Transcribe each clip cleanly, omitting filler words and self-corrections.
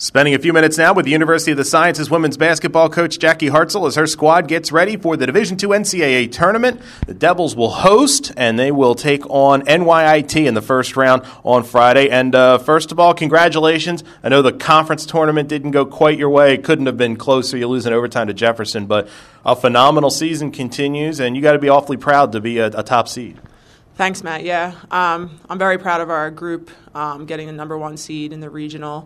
Spending a few minutes now with the University of the Sciences women's basketball coach Jackie Hartzell as her squad gets ready for the Division II NCAA tournament. The Devils will host, and they will take on NYIT in the first round on Friday. And first of all, congratulations. I know the conference tournament didn't go quite your way. It couldn't have been closer. You lose in overtime to Jefferson, but a phenomenal season continues, and you got to be awfully proud to be a top seed. Thanks, Matt. Yeah, I'm very proud of our group. Getting the number one seed in the regional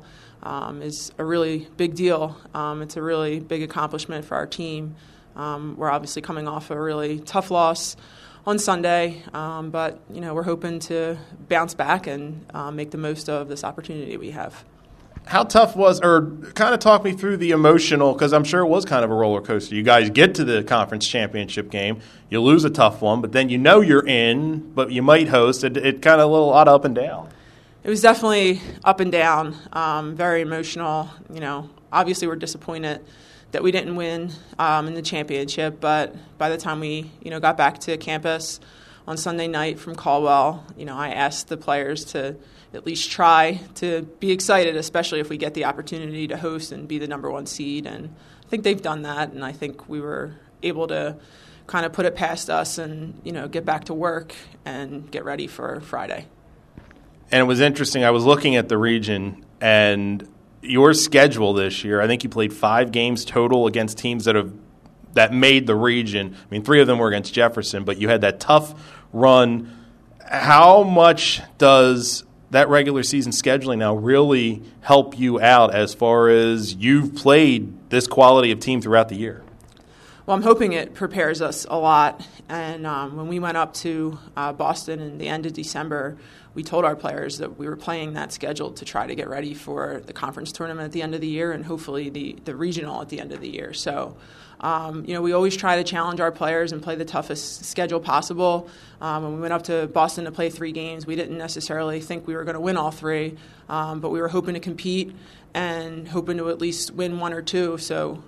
is a really big deal. It's a really big accomplishment for our team. We're obviously coming off a really tough loss on Sunday, but we're hoping to bounce back and make the most of this opportunity we have. How tough was, or kind of talk me through the emotional, because I'm sure it was kind of a roller coaster. You guys get to the conference championship game, you lose a tough one, but then you're in, but you might host. It kind of a lot up and down. It was definitely up and down, very emotional. Obviously we're disappointed that we didn't win in the championship, but by the time we, got back to campus on Sunday night from Caldwell, I asked the players to at least try to be excited, especially if we get the opportunity to host and be the number one seed. And I think they've done that, and I think we were able to kind of put it past us and, get back to work and get ready for Friday. And it was interesting. I was looking at the region, and your schedule this year, I think you played 5 games total against teams that made the region. I mean, 3 of them were against Jefferson, but you had that tough run. How much does that regular season scheduling now really help you out as far as you've played this quality of team throughout the year? Well, I'm hoping it prepares us a lot. And when we went up to Boston in the end of December, we told our players that we were playing that schedule to try to get ready for the conference tournament at the end of the year and hopefully the regional at the end of the year. So, we always try to challenge our players and play the toughest schedule possible. When we went up to Boston to play 3 games, we didn't necessarily think we were going to win all 3, but we were hoping to compete and hoping to at least win 1 or 2. So,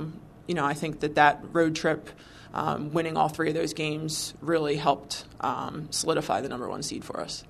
I think that road trip, winning all 3 of those games really helped solidify the number one seed for us.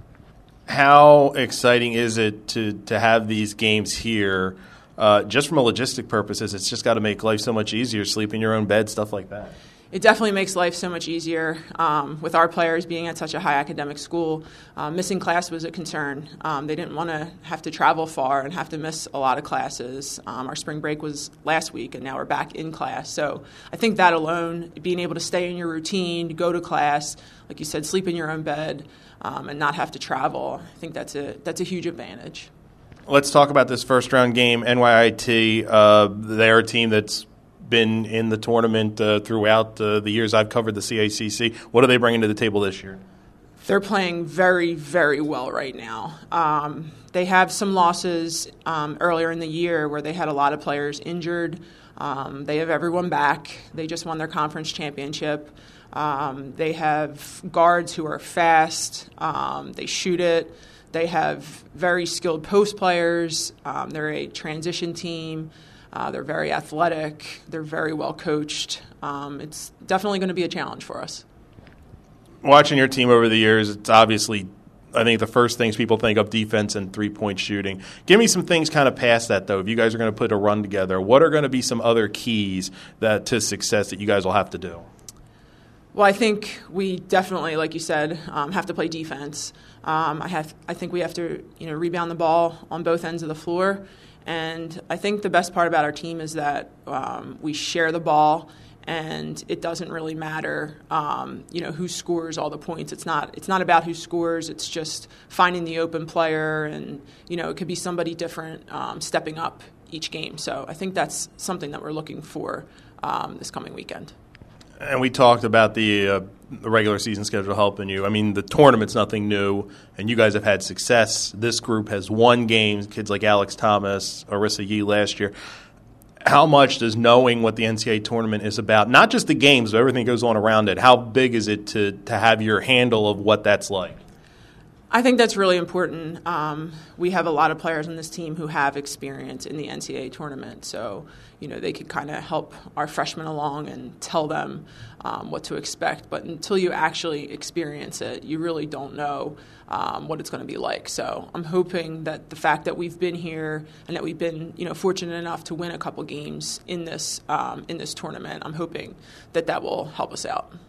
How exciting is it to have these games here? Just from a logistic purposes, it's just got to make life so much easier, sleep in your own bed, stuff like that. It definitely makes life so much easier. With our players being at such a high academic school, missing class was a concern. They didn't want to have to travel far and have to miss a lot of classes. Our spring break was last week, and now we're back in class. So I think that alone, being able to stay in your routine, go to class, like you said, sleep in your own bed, and not have to travel, I think that's a huge advantage. Let's talk about this first-round game. NYIT, they're a team that's been in the tournament throughout the years I've covered the CACC. What are they bringing to the table this year? They're playing very, very well right now. They have some losses earlier in the year where they had a lot of players injured. They have everyone back. They just won their conference championship. They have guards who are fast. They shoot it. They have very skilled post players. They're a transition team. They're very athletic. They're very well coached. It's definitely going to be a challenge for us. Watching your team over the years, it's obviously, I think the first things people think of defense and three-point shooting. Give me some things kind of past that, though. If you guys are going to put a run together, what are going to be some other keys to success that you guys will have to do? Well, I think we definitely, like you said, have to play defense. I think we have to, rebound the ball on both ends of the floor. And I think the best part about our team is that we share the ball, and it doesn't really matter, who scores all the points. It's not about who scores. It's just finding the open player, and it could be somebody different stepping up each game. So I think that's something that we're looking for this coming weekend. And we talked about the regular season schedule helping you. I mean, the tournament's nothing new, and you guys have had success. This group has won games, kids like Alex Thomas, Arissa Yee last year. How much does knowing what the NCAA tournament is about, not just the games, but everything that goes on around it, how big is it to have your handle of what that's like? I think that's really important. We have a lot of players on this team who have experience in the NCAA tournament, so they can kind of help our freshmen along and tell them what to expect. But until you actually experience it, you really don't know what it's going to be like. So I'm hoping that the fact that we've been here and that we've been fortunate enough to win a couple games in this tournament, I'm hoping that will help us out.